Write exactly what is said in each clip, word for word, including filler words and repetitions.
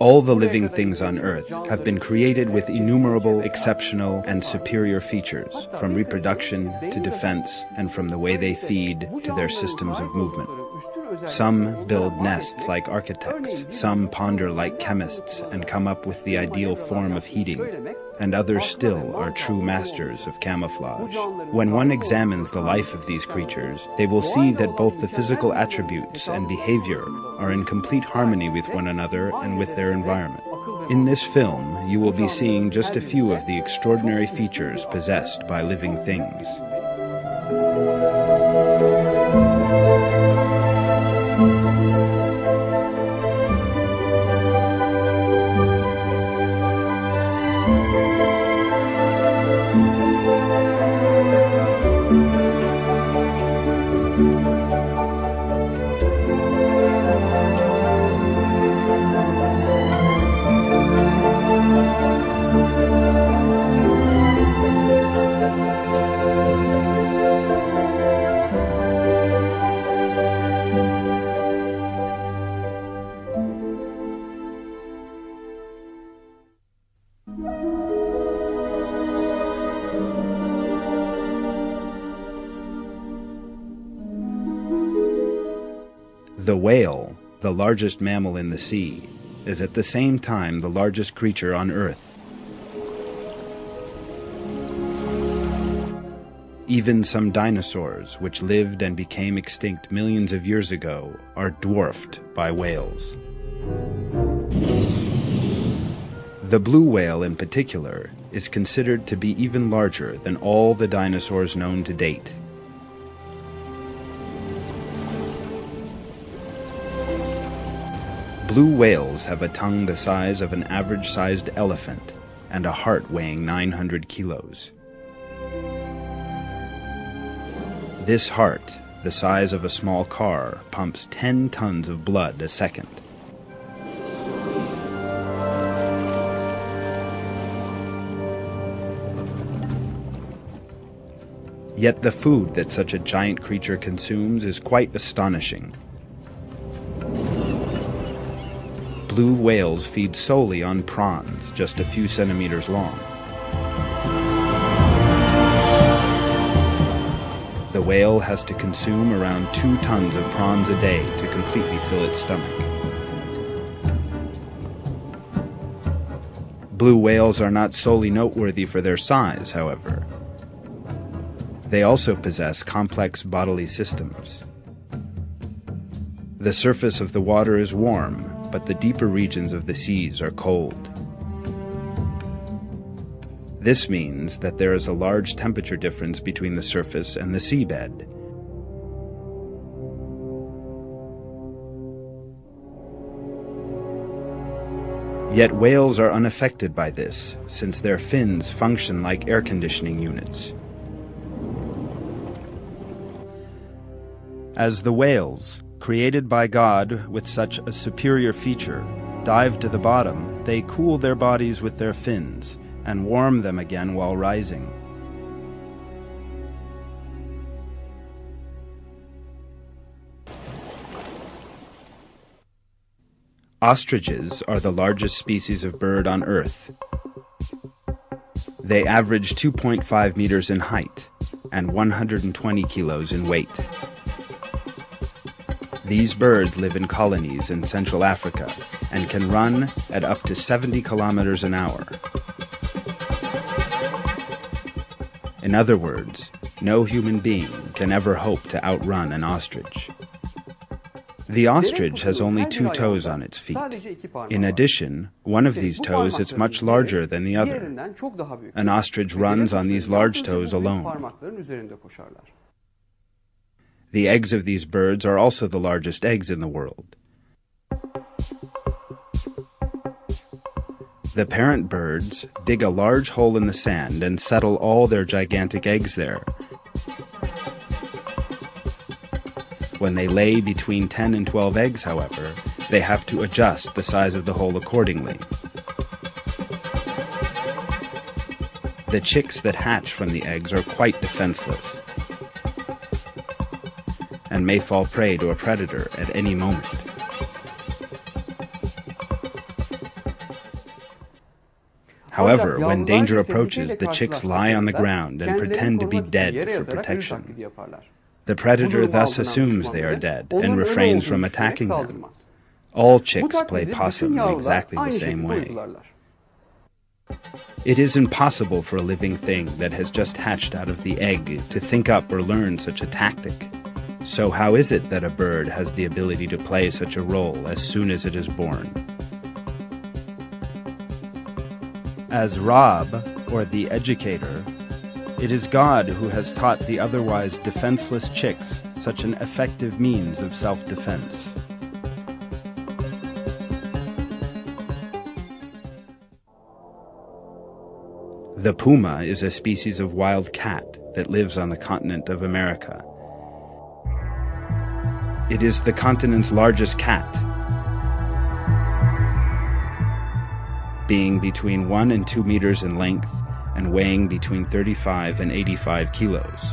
All the living things on Earth have been created with innumerable, exceptional, and superior features, from reproduction to defense, and from the way they feed to their systems of movement. Some build nests like architects, some ponder like chemists and come up with the ideal form of heating, and others still are true masters of camouflage. When one examines the life of these creatures, they will see that both the physical attributes and behavior are in complete harmony with one another and with their environment. In this film, you will be seeing just a few of the extraordinary features possessed by living things. The whale, the largest mammal in the sea, is at the same time the largest creature on Earth. Even some dinosaurs, which lived and became extinct millions of years ago, are dwarfed by whales. The blue whale in particular is considered to be even larger than all the dinosaurs known to date. Blue whales have a tongue the size of an average-sized elephant and a heart weighing nine hundred kilos. This heart, the size of a small car, pumps ten tons of blood a second. Yet the food that such a giant creature consumes is quite astonishing. Blue whales feed solely on prawns, just a few centimeters long. The whale has to consume around two tons of prawns a day to completely fill its stomach. Blue whales are not solely noteworthy for their size, however. They also possess complex bodily systems. The surface of the water is warm, but the deeper regions of the seas are cold. This means that there is a large temperature difference between the surface and the seabed. Yet whales are unaffected by this, since their fins function like air conditioning units. As the whales, created by God with such a superior feature, dive to the bottom, they cool their bodies with their fins and warm them again while rising. Ostriches are the largest species of bird on Earth. They average two point five meters in height and one hundred twenty kilos in weight. These birds live in colonies in Central Africa and can run at up to seventy kilometers an hour. In other words, no human being can ever hope to outrun an ostrich. The ostrich has only two toes on its feet. In addition, one of these toes is much larger than the other. An ostrich runs on these large toes alone. The eggs of these birds are also the largest eggs in the world. The parent birds dig a large hole in the sand and settle all their gigantic eggs there. When they lay between ten and twelve eggs, however, they have to adjust the size of the hole accordingly. The chicks that hatch from the eggs are quite defenseless and may fall prey to a predator at any moment. However, when danger approaches, the chicks lie on the ground and pretend to be dead for protection. The predator thus assumes they are dead and refrains from attacking them. All chicks play possum in exactly the same way. It is impossible for a living thing that has just hatched out of the egg to think up or learn such a tactic. So how is it that a bird has the ability to play such a role as soon as it is born? As Rab, or the educator, it is God who has taught the otherwise defenseless chicks such an effective means of self-defense. The puma is a species of wild cat that lives on the continent of America. It is the continent's largest cat, being between one and two meters in length and weighing between thirty-five and eighty-five kilos.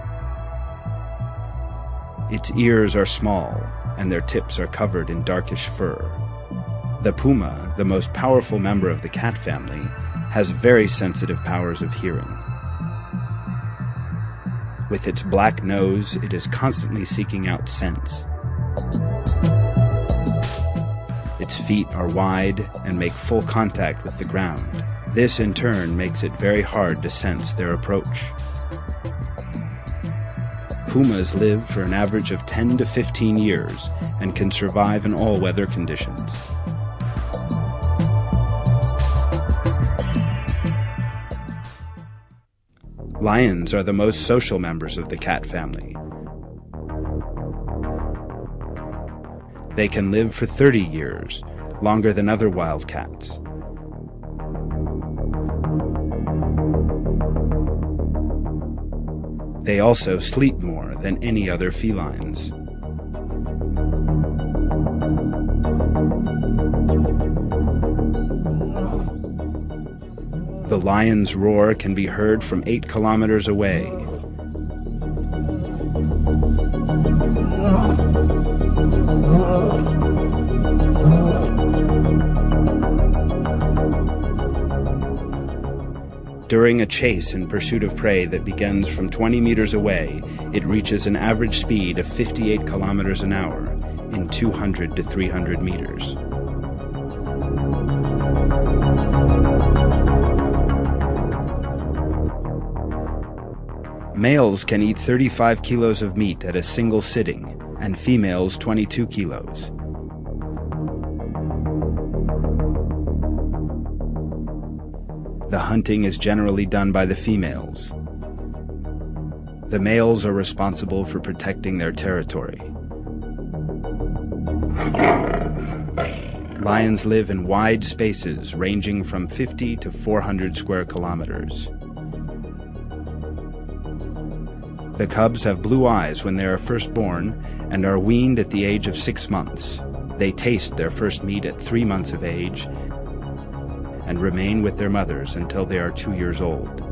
Its ears are small and their tips are covered in darkish fur. The puma, the most powerful member of the cat family, has very sensitive powers of hearing. With its black nose, it is constantly seeking out scents. Its feet are wide and make full contact with the ground. This, in turn, makes it very hard to sense their approach. Pumas live for an average of ten to fifteen years and can survive in all weather conditions. Lions are the most social members of the cat family. They can live for thirty years, longer than other wild cats. They also sleep more than any other felines. The lion's roar can be heard from eight kilometers away. During a chase in pursuit of prey that begins from twenty meters away, it reaches an average speed of fifty-eight kilometers an hour in two hundred to three hundred meters. Males can eat thirty-five kilos of meat at a single sitting, and females twenty-two kilos. The hunting is generally done by the females. The males are responsible for protecting their territory. Lions live in wide spaces ranging from fifty to four hundred square kilometers. The cubs have blue eyes when they are first born and are weaned at the age of six months. They taste their first meat at three months of age and remain with their mothers until they are two years old.